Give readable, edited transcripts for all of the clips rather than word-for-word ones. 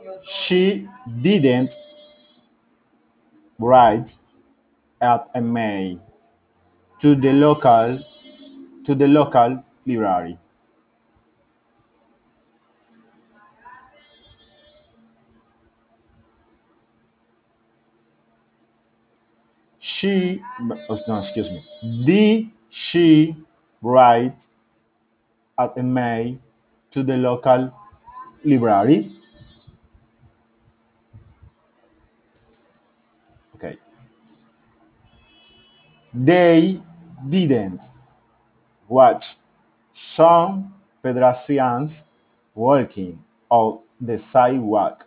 She didn't write at a mail to the local library. She no, excuse me. Did she write at a mail to the local library? Okay. They didn't watch some pedestrians walking on the sidewalk.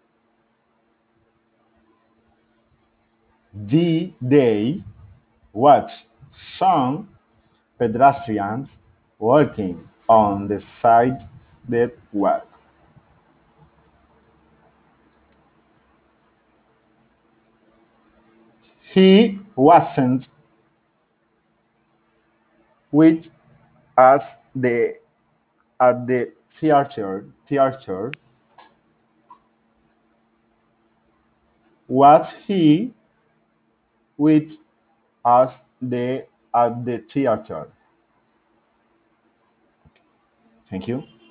Did they watch some pedestrians walking on the sidewalk? He wasn't with us at the theater. Was he with us at the theater? Thank you.